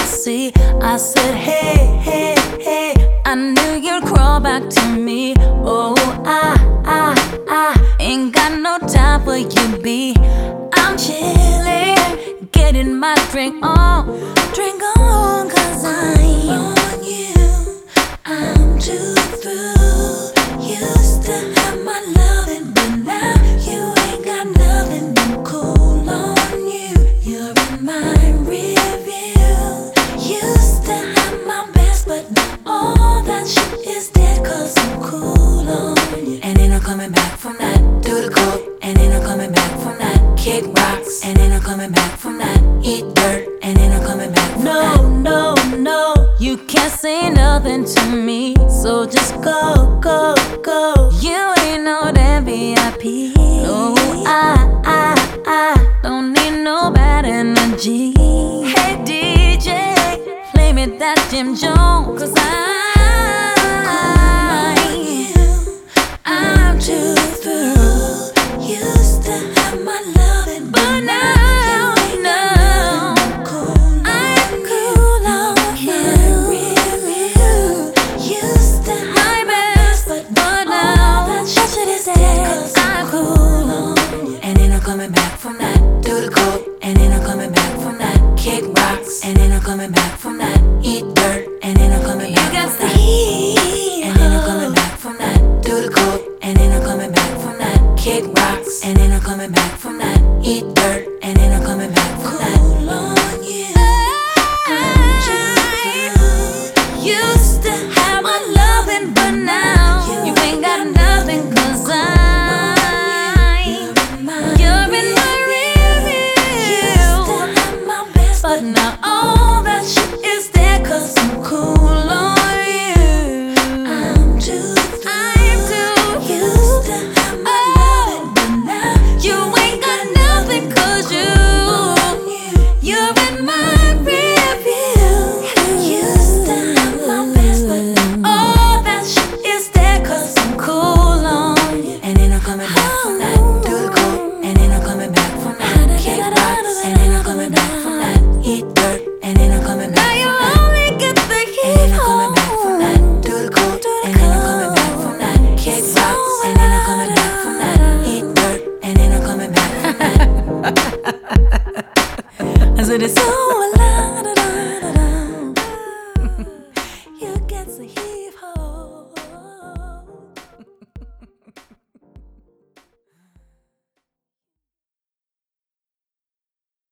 see. I said, hey, hey, hey, I knew you'd crawl back to me. Oh, I ain't got no time for you, B. I'm chillin', getting my drink on, cause I'm on you. I'm too through. Used to have my loving, but now you ain't got nothing. I'm cool on you. You're in my rear view. Used to have my best, but now all that shit is dead, cause I'm cool on you. And ain't no coming back from that. Do the coke, and ain't no coming back from that. Kick rocks, and ain't no coming back from that. Eat dirt, and ain't no coming back from that. No, you can't say nothing to me, so just go, go, go. You ain't no damn VIP. No, I don't need no bad energy. Hey DJ, play me that Jim Jones, cause I'm too through. Used to have my loving, but now I'm cool on you. Used to have my best, but now that shit is dead, cause I'm cool on you. And ain't no coming back from that. Do the coke, and ain't no coming back from that. Kick rocks, and ain't no coming back from that. Eat dirt, and ain't no coming back from that. And ain't no coming back from that. Do the coke, and ain't no coming back from that. Kick rocks, and ain't no coming back from that. Eat dirt, and ain't no coming back from that. Cool on you. I'm too through. Used to have my loving, but now you ain't got nothing, cause you're in my rear view. Used to have my best, but now all that shit is dead, cause I'm cool.